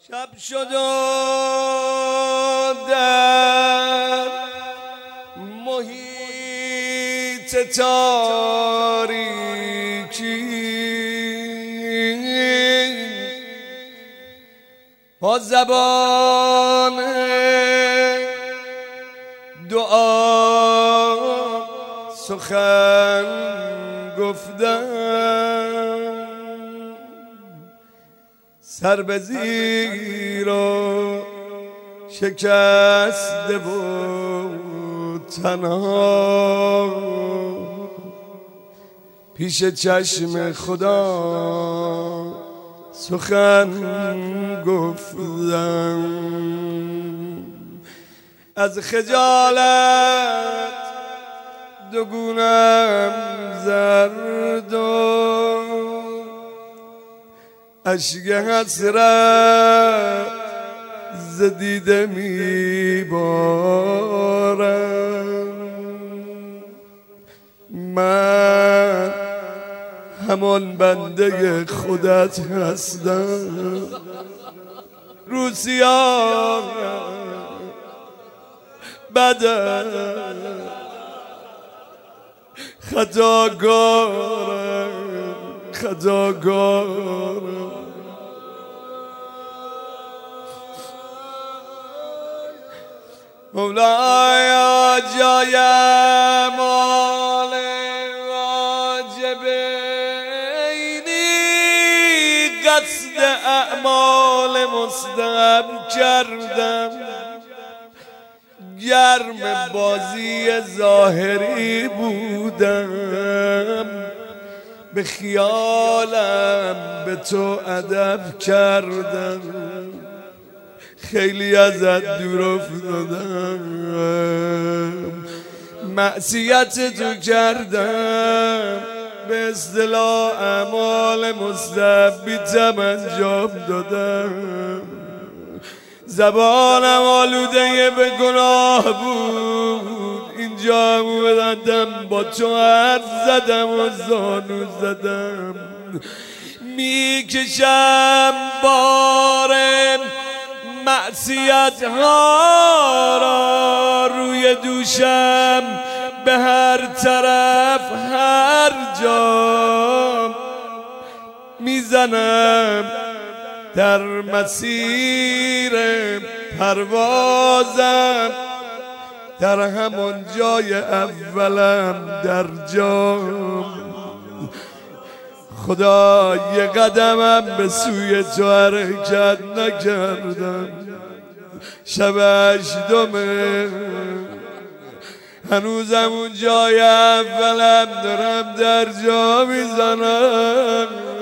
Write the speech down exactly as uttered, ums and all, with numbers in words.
شب شد و در محیط تاریکی با زبان دعا سخن گفتم، سر به زیر و شکسته و تنها پیش چشم خدا سخن گفتم. از خجالت دو گونم زرد و اشک حسرت ز دیده میبارم. من همان بنده خودت هستم، روسیا بدم خطاکارم خطاکارم. مولایا جای مال واجب اینی قصد اعمال مستحب کردم. گرم بازی ظاهری بودم، به خیالم به تو ادب کردم. خیلی ازت دور افتادم، معصیت تو کردم، به اصطلاح اعمال مستحب انجام دادم. زبانم آلوده به گناه بود، اینجا اومدم با تو حرف زدم و زانو زدم. میکشم بارم معصیت ها را روی دوشم، به هر طرف هر جا میزنم. در مسیر پروازم، در همون جای اولم در جام. خدا یه قدمم به سوی تو حرکت نکردم. شب هشتمه هنوزم اون جای اولم دارم در جا میزنم.